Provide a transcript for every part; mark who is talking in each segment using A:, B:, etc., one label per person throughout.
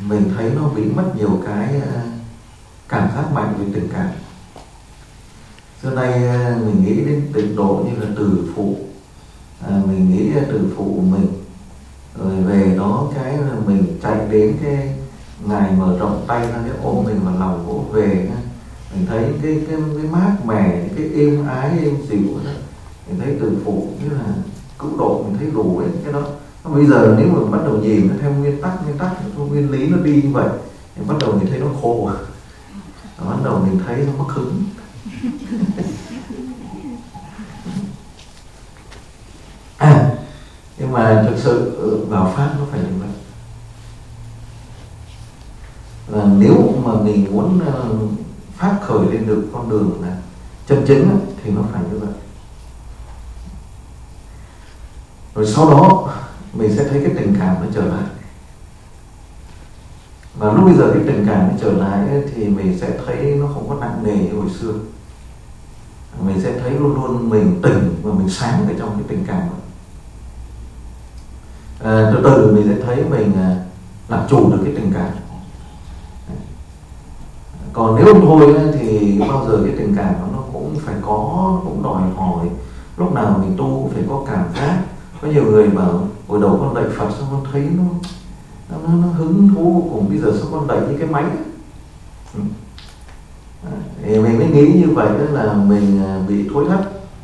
A: mình thấy nó bị mất nhiều cái cảm giác mạnh về tình cảm. Xưa nay mình nghĩ đến tịnh độ như là từ phụ, mình nghĩ từ phụ của mình, rồi về đó cái là mình chạy đến cái ngài mở rộng tay ra cái ôm mình vào lòng vỗ về, mình thấy cái mát mẻ, cái êm ái êm dịu đó, mình thấy từ phụ như là cứu độ, mình thấy đủ ấy, cái đó. Bây giờ nếu mà bắt đầu nhìn nó theo nguyên tắc nguyên lý nó đi như vậy thì bắt đầu mình thấy nó khổ, bắt đầu mình thấy nó mất hứng. Nhưng mà thực sự vào pháp nó phải như vậy. Và nếu mà mình muốn phát khởi lên được con đường là chân chính thì nó phải như vậy. Rồi sau đó mình sẽ thấy cái tình cảm nó trở lại. Và lúc bây giờ cái tình cảm nó trở lại thì mình sẽ thấy nó không có nặng nề như hồi xưa. Mình sẽ thấy luôn luôn mình tỉnh và mình sáng ở trong cái tình cảm đó. Từ từ mình sẽ thấy mình làm chủ được cái tình cảm. Còn nếu không thôi thì bao giờ cái tình cảm nó cũng phải có, cũng đòi hỏi lúc nào mình tu cũng phải có cảm giác. Có nhiều người bảo hồi đầu con lạy Phật xong con thấy nó hứng thú vô cùng, bây giờ sao con lạy như cái máy. Thì mình mới nghĩ như vậy là mình bị thối thất.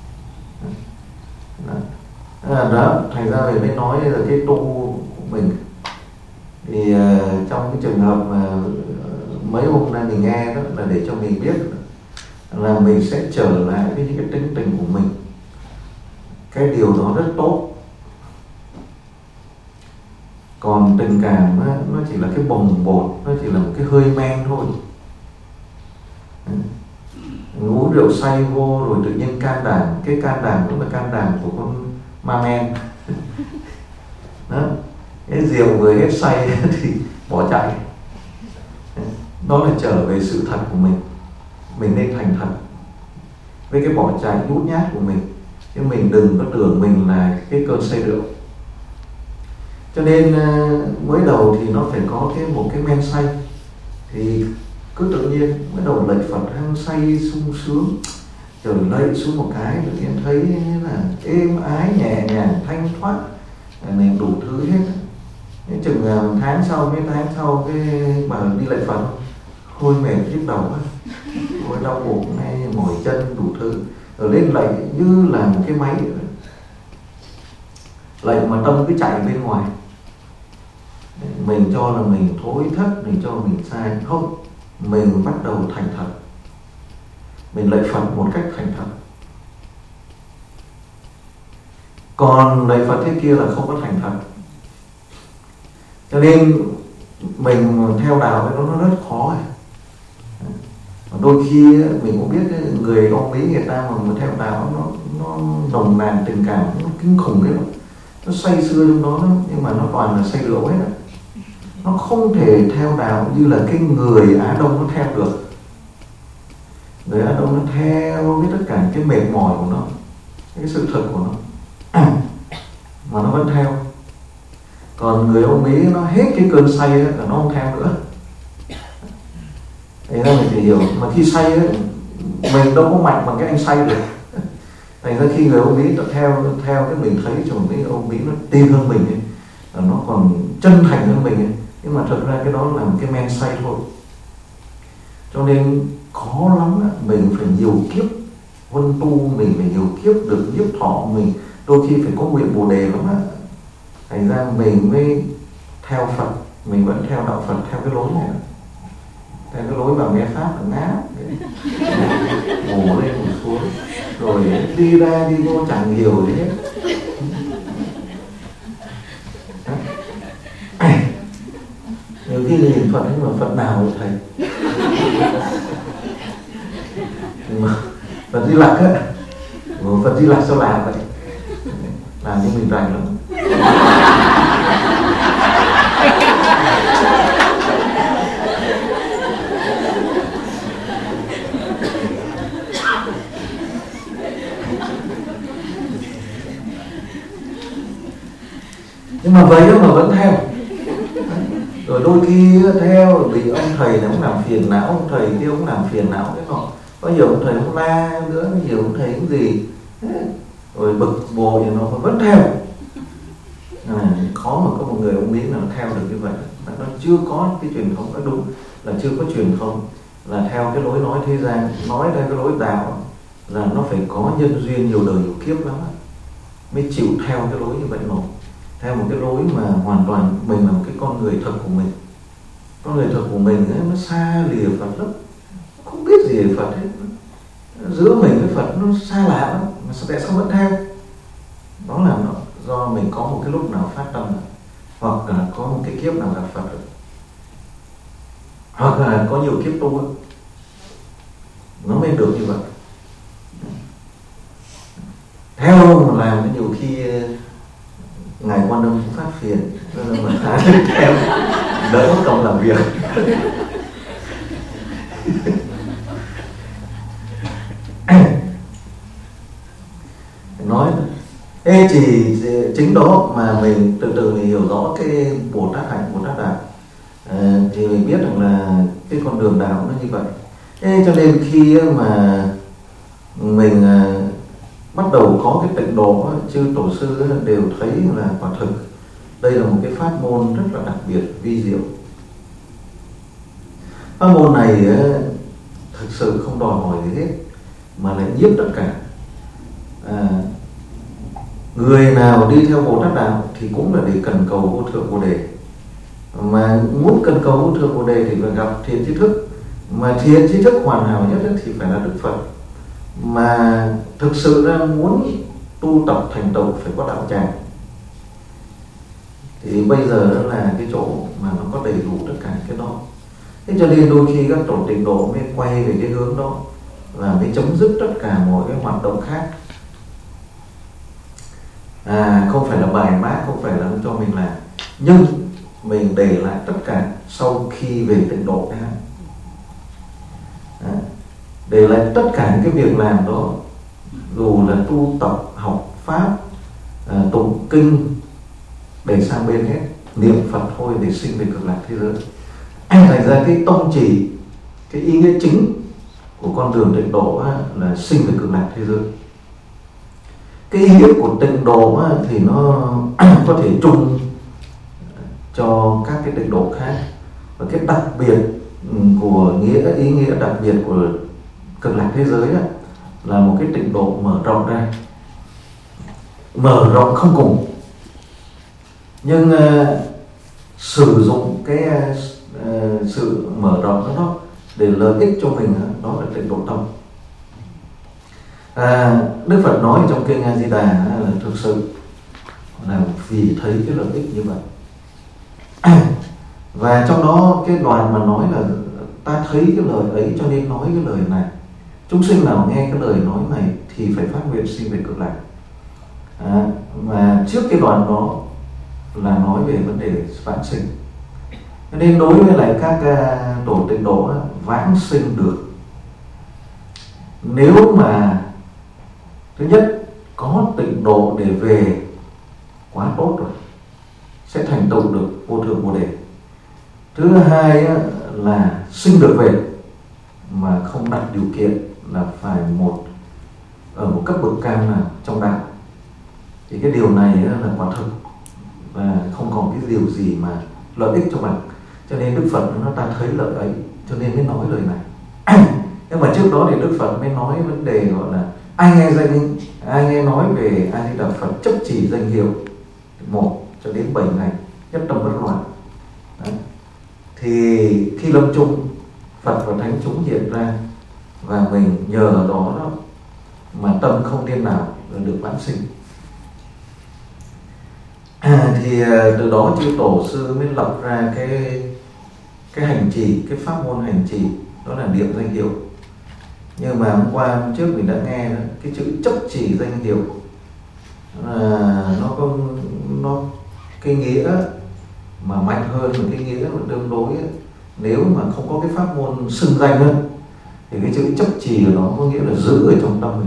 A: Đó, thành ra mình mới nói là cái tu của mình thì trong cái trường hợp mà mấy hôm nay mình nghe đó là để cho mình biết là mình sẽ trở lại với những cái tính tình của mình. Cái điều đó rất tốt. Còn tình cảm nó chỉ là cái bồng bột, nó chỉ là một cái hơi men thôi. Uống rượu say vô rồi tự nhiên can đảm. Cái can đảm đó là can đảm của con ma men. Đó. Cái rượu vừa hết say thì bỏ chạy. Đó là trở về sự thật của mình. Mình nên thành thật với cái bỏ chạy nhút nhát của mình. Chứ mình đừng có tưởng mình là cái cơn say rượu. Cho nên mới đầu thì nó phải có một cái men say. Thì cứ tự nhiên mới đầu lạy Phật hăng say sung sướng, rồi lạy xuống một cái tự nhiên thấy là êm ái nhẹ nhàng thanh thoát, mình đủ thứ hết. Những chừng tháng sau, mấy tháng sau cái bà đi lạy Phật hôi mệt nhức đầu quá, hôi đau bụng hay mỏi chân đủ thứ, rồi lên lạy như là một cái máy vậy. Lạy mà tâm cứ chạy bên ngoài, mình cho là mình thối thất, mình cho mình sai. Không, mình bắt đầu thành thật, mình lạy Phật một cách thành thật. Còn lạy Phật thế kia là không có thành thật. Cho nên mình theo đạo nó rất khó. Đôi khi mình cũng biết người ông Mỹ người ta mà theo đạo nó nồng nàn tình cảm, nó kinh khủng đấy, nó say sưa trong đó, nhưng mà nó toàn là say rượu hết. Nó không thể theo đạo như là cái người Á Đông nó theo được. Người Á Đông nó theo với tất cả cái mệt mỏi của nó, cái sự thật của nó, mà nó vẫn theo. Còn người Âu Mỹ nó hết cái cơn say là nó không theo nữa. Thế nên mình phải hiểu, mà khi say ấy, mình đâu có mạnh bằng cái anh say được. Thành ra khi người Âu Mỹ theo cái mình thấy cho mấy Âu Mỹ nó tin hơn mình ấy, nó còn chân thành hơn mình ấy. Nhưng mà thật ra cái đó là một cái men say thôi. Cho nên khó lắm, mình phải nhiều kiếp huân tu, mình phải nhiều kiếp được nhiếp thọ, mình đôi khi phải có nguyện Bồ Đề lắm á. Thành ra mình mới theo Phật, mình vẫn theo đạo Phật theo cái lối này, theo cái lối vào nghe pháp là ngáp, ngủ lên ngủ xuống, rồi đi ra đi vô chẳng hiểu gì hết. Nhiều khi nhìn Phật nhưng mà Phật nào vậy thầy? Nhưng mà Phật Di Lặc á, Phật Di Lặc sao làm vậy? Làm như mình rành lắm. Nhưng mà vậy đó mà vẫn theo. Rồi đôi khi theo bị ông thầy này ông làm phiền não, ông thầy kia ông làm phiền não cái nọ, có nhiều ông thầy ông la nữa, có nhiều ông thầy cái gì rồi bực bội nó vẫn theo. Khó mà có một người ông Mỹ nào theo được như vậy. Nó chưa có cái truyền thống, nó đúng là chưa có truyền thống là theo cái lối nói thế gian, nói theo cái lối đạo là nó phải có nhân duyên nhiều đời nhiều kiếp lắm mới chịu theo cái lối như vậy nổi. Theo một cái lối mà hoàn toàn mình là một cái con người thật của mình, con người thật của mình ấy, nó xa lìa Phật lắm, không biết gì về Phật hết, giữa mình với Phật nó xa lạ lắm, mà tại sao vẫn theo? Đó là nó do mình có một cái lúc nào phát tâm, hoặc là có một cái kiếp nào gặp Phật rồi, hoặc là có nhiều kiếp tu nó mới được như vậy. Theo mà làm nhiều khi ngài Quan Âm cũng phát phiền, nên mà theo đỡ mất công làm việc. Nói ê chỉ chính đó mà mình từ từ mình hiểu rõ cái Bồ Tát hạnh, Bồ Tát đạo, thì mình biết rằng là cái con đường đạo nó như vậy. Thế cho nên khi mà mình bắt đầu có cái tịnh độ, chư tổ sư đều thấy là quả thực đây là một cái pháp môn rất là đặc biệt, vi diệu. Pháp môn này thực sự không đòi hỏi gì hết, mà lại nhiếp tất cả. Người nào đi theo Bồ Tát đạo thì cũng là để cần cầu vô thượng Bồ đề, mà muốn cần cầu vô thượng Bồ đề thì phải gặp thiện tri thức, mà thiện tri thức hoàn hảo nhất thì phải là Đức Phật. Mà thực sự ra muốn tu tập thành tựu phải có đạo tràng. Thì bây giờ đó là cái chỗ mà nó có đầy đủ tất cả cái đó. Thế cho nên đôi khi các tổ tịnh độ mới quay về cái hướng đó và mới chấm dứt tất cả mọi cái hoạt động khác. Không phải là bài bác, không phải là cho mình làm, nhưng mình để lại tất cả sau khi về tịnh độ cái để lại tất cả những cái việc làm đó, dù là tu tập, học pháp, tụng kinh, để sang bên hết, niệm Phật thôi để sinh về cực lạc thế giới. Thành ra cái tông chỉ, cái ý nghĩa chính của con đường tịnh độ là sinh về cực lạc thế giới. Cái ý nghĩa của tịnh độ thì nó có thể chung cho các cái tịnh độ khác, và cái đặc biệt của ý nghĩa đặc biệt của cực lạc thế giới là một cái tịnh độ mở rộng ra, mở rộng không cùng, nhưng sử dụng cái sự mở rộng đó để lợi ích cho mình, đó là tịnh độ tâm. Đức Phật nói trong kinh A Di Đà là thực sự là vì thấy cái lợi ích như vậy. Và trong đó cái đoàn mà nói là ta thấy cái lời ấy cho nên nói cái lời này, chúng sinh nào nghe cái lời nói này thì phải phát nguyện sinh về cực lạc. Mà trước cái đoàn đó là nói về vấn đề vãng sinh. Nên đối với lại các tổ tịnh độ, vãng sinh được nếu mà thứ nhất có tịnh độ để về quá tốt rồi, sẽ thành tựu được vô thượng Bồ đề. Thứ hai là sinh được về mà không đặt điều kiện là phải ở một cấp bậc cao nào trong đạo, thì cái điều này là quả thực và không còn cái điều gì mà lợi ích cho bạn. Cho nên Đức Phật nó ta thấy lợi ấy cho nên mới nói lời này. Nhưng mà trước đó thì Đức Phật mới nói vấn đề gọi là ai nghe nói về A Di Đà Phật chấp chỉ danh hiệu 1 cho đến 7 ngày nhất tâm bất loạn. Thì khi lâm chung, Phật và Thánh chúng hiện ra, và mình nhờ đó mà tâm không điên đảo được vãng sinh. Thì từ đó chư tổ sư mới lập ra cái hành trì, cái pháp môn hành trì, đó là niệm danh hiệu. Nhưng mà hôm trước mình đã nghe đó, cái chữ chấp chỉ danh hiệu nó cái nghĩa mà mạnh hơn, một cái nghĩa mà tương đối nếu mà không có cái pháp môn xưng danh hơn thì cái chữ chấp trì của nó có nghĩa là giữ ở trong tâm mình,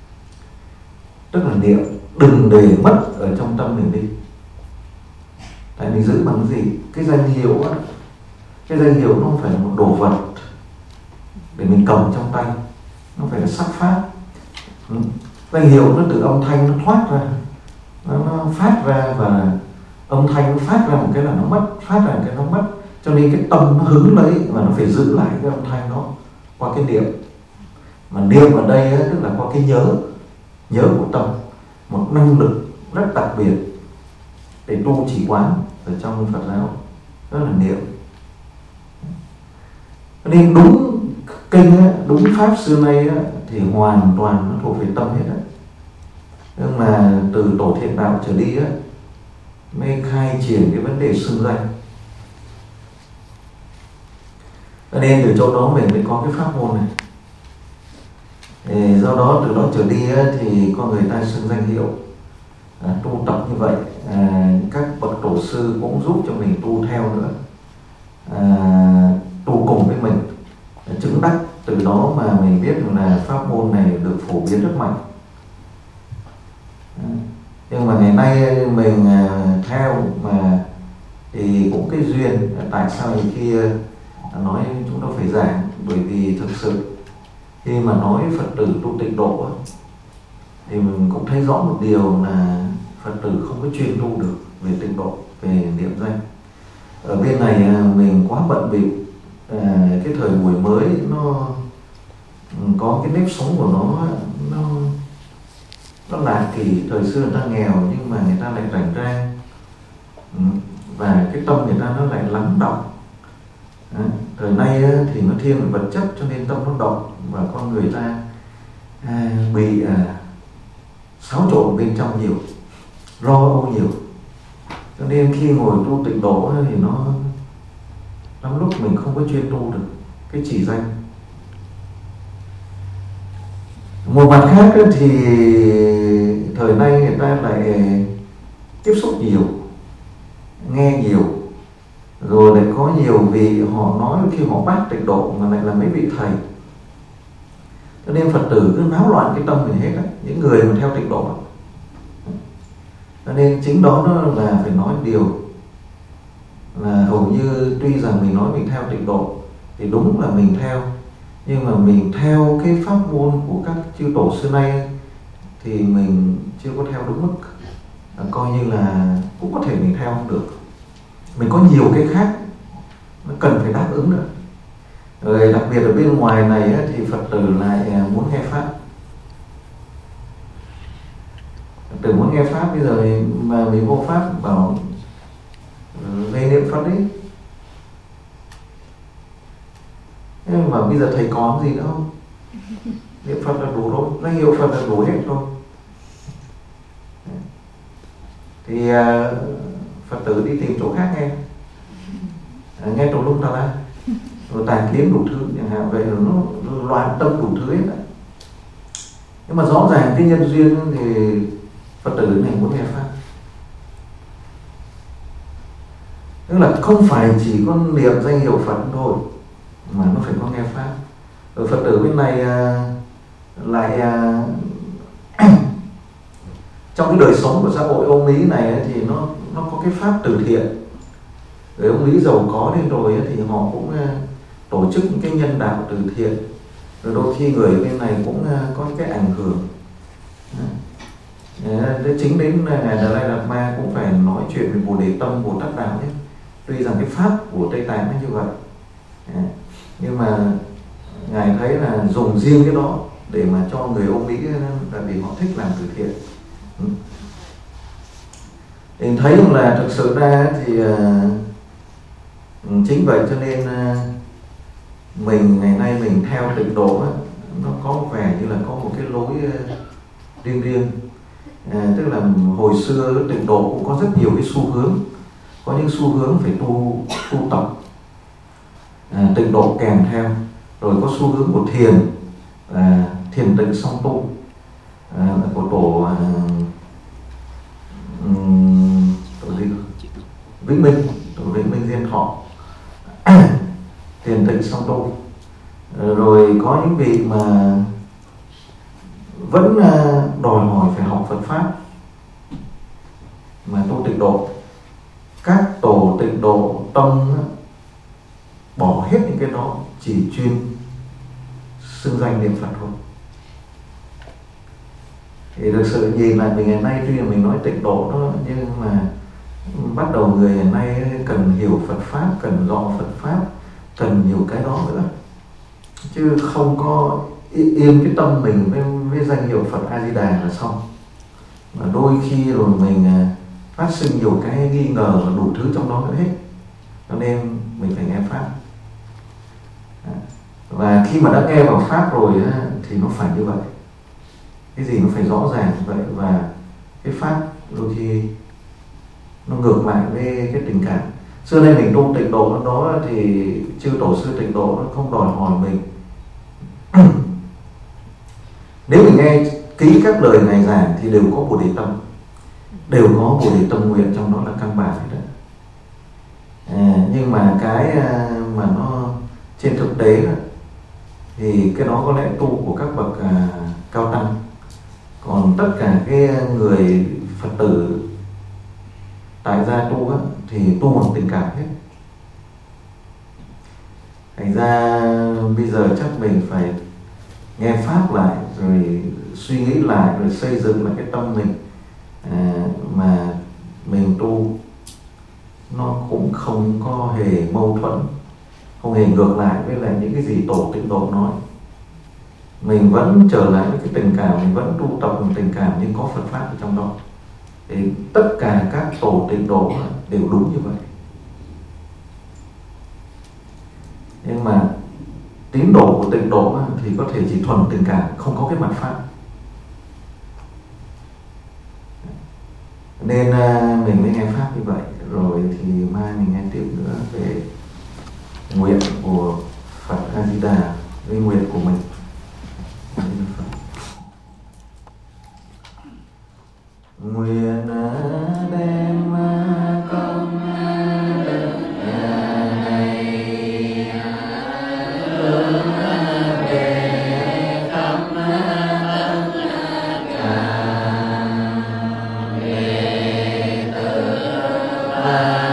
A: tức là niệm đừng để mất ở trong tâm mình đi. Tại mình giữ bằng cái gì? Cái danh hiệu á, cái danh hiệu nó không phải là một đồ vật để mình cầm trong tay, nó phải là sắc pháp. Danh hiệu nó từ âm thanh nó thoát ra, nó phát ra, và âm thanh nó phát ra một cái là nó mất, phát ra một cái nó mất. Cho nên cái tâm nó hứng lấy và nó phải giữ lại cái âm thanh đó qua cái niệm. Mà niệm ở đây á, tức là qua cái nhớ của tâm, một năng lực rất đặc biệt để tu trì quán ở trong Phật giáo, đó là niệm. Nên đúng kinh á, đúng pháp xưa nay á, thì hoàn toàn nó thuộc về tâm hết á. Nhưng mà từ tổ thiện đạo trở đi á, mới khai triển cái vấn đề xưng danh. Nên từ chỗ đó mình mới có cái pháp môn này. Do đó từ đó trở đi á, thì con người ta xưng danh hiệu, tu tập như vậy. Các bậc tổ sư cũng giúp cho mình tu theo nữa, tu cùng với mình, chứng đắc. Từ đó mà mình biết là pháp môn này được phổ biến rất mạnh. Nhưng mà ngày nay mình theo mà thì cũng cái duyên. Tại sao khi nói chúng ta phải giảng? Bởi vì thực sự khi mà nói Phật tử tu tịnh độ thì mình cũng thấy rõ một điều là Phật tử không có chuyên tu được về tịnh độ, về niệm danh. Ở bên này mình quá bận bịu, cái thời buổi mới nó có cái nếp sống của nó lạc kỳ. Thời xưa người ta nghèo nhưng mà người ta lại rảnh rang, và cái tâm người ta nó lại lắng động. Thời nay thì nó thiên về vật chất, cho nên tâm nó động và con người ta bị xáo trộn bên trong nhiều, lo âu nhiều. Cho nên khi ngồi tu tịnh độ thì nó lắm lúc mình không có chuyên tu được cái chỉ danh. Một mặt khác thì thời nay người ta lại tiếp xúc nhiều, nghe nhiều, rồi lại có nhiều vị họ nói khi họ bác tịnh độ mà lại là mấy vị thầy. Cho nên Phật tử cứ náo loạn cái tâm mình hết á, những người mà theo tịnh độ. Cho nên chính đó là phải nói điều là hầu như tuy rằng mình nói mình theo tịnh độ thì đúng là mình theo, nhưng mà mình theo cái pháp môn của các chư tổ xưa nay thì mình chưa có theo đúng mức. Coi như là cũng có thể mình theo không được. Mình có nhiều cái khác nó cần phải đáp ứng nữa. Rồi đặc biệt ở bên ngoài này thì Phật tử lại muốn nghe pháp. Phật tử muốn nghe pháp, bây giờ mà mình vô pháp bảo về niệm Phật đấy. Nhưng mà bây giờ thầy có gì nữa không? Niệm Phật là đủ rồi, danh hiệu Phật là đủ hết rồi. Thì Phật tử đi tìm chỗ khác nghe, nghe Tổ Lung Tà La, rồi tàn kiến đủ thứ chẳng hạn, vậy nó loạn tâm đủ thứ hết. Nhưng mà rõ ràng cái nhân duyên thì Phật tử này muốn nghe pháp. Tức là không phải chỉ có niệm danh hiệu Phật thôi, mà nó phải có nghe pháp. Rồi Phật tử bên này lại trong cái đời sống của xã hội ông Lý này thì nó có cái pháp từ thiện. Rồi ông Lý giàu có lên rồi thì họ cũng tổ chức những cái nhân đạo từ thiện. Rồi đôi khi người bên này cũng có cái ảnh hưởng. Chính đến Ngài Đà Lai Lạt Ma cũng phải nói chuyện về Bồ Đề Tâm, Bồ Tát Đạo nhé. Tuy rằng cái pháp của Tây Tạng nó như vậy, nhưng mà Ngài thấy là dùng riêng cái đó để mà cho người Âu Mỹ, là vì họ thích làm từ thiện. Thì thấy là thực sự ra thì chính vậy cho nên mình ngày nay mình theo tịnh độ nó có vẻ như là có một cái lối riêng. Tức là hồi xưa tịnh độ cũng có rất nhiều cái xu hướng. Có những xu hướng phải tu tập tịnh độ kèm theo. Rồi có xu hướng của thiền tịnh song tu, của tổ Vĩnh Minh Diên Thọ, thiền tịnh song tu. Rồi có những vị mà vẫn đòi hỏi phải học Phật pháp mà tu tịnh độ. các tổ tịnh độ tông bỏ hết những cái đó, chỉ chuyên xưng danh niệm Phật thôi. Thì thực sự nhìn lại mình ngày nay, tuy là mình nói tịnh độ đó, nhưng mà bắt đầu người ngày nay cần hiểu Phật Pháp, cần rõ Phật Pháp, cần nhiều cái đó nữa. Chứ không có yên cái tâm mình với danh hiệu Phật A-di-đà là xong. Mà đôi khi rồi mình phát sinh nhiều cái nghi ngờ và đủ thứ trong đó nữa hết. Cho nên mình phải nghe Pháp. Và khi mà đã nghe vào Pháp rồi thì nó phải như vậy. Cái gì nó phải rõ ràng như vậy. Và cái Pháp đôi khi nó ngược lại với cái tình cảm. Xưa nay mình tu tịnh độ đó thì chư tổ sư tịnh độ nó không đòi hỏi mình nếu mình nghe kỹ các lời Ngài giảng thì đều có Bồ Đề tâm, đều có Bồ Đề tâm nguyện trong đó là căn bản đấy. Nhưng mà cái mà nó trên thực tế đó, thì cái đó có lẽ tu của các bậc cao tăng. Còn tất cả cái người Phật tử tại gia tu thì tu bằng tình cảm hết. Thành ra bây giờ chắc mình phải nghe Pháp lại, rồi suy nghĩ lại, rồi xây dựng lại cái tâm mình mà mình tu nó cũng không có hề mâu thuẫn, không hề ngược lại với lại những cái gì tổ tịnh độ nói. Mình vẫn trở lại với cái tình cảm, mình vẫn tu tập bằng tình cảm nhưng có Phật Pháp ở trong đó. Thì tất cả các tổ tịnh độ đều đúng như vậy. Nhưng mà tín đồ của tịnh độ thì có thể chỉ thuần tình cảm, không có cái mặt Pháp. Nên mình mới nghe Pháp như vậy. Rồi thì mai mình nghe tiếp nữa về nguyện của Phật A-di-đà với nguyện của mình. Nguyện đem công đức này hướng về khắp tất cả đệ tử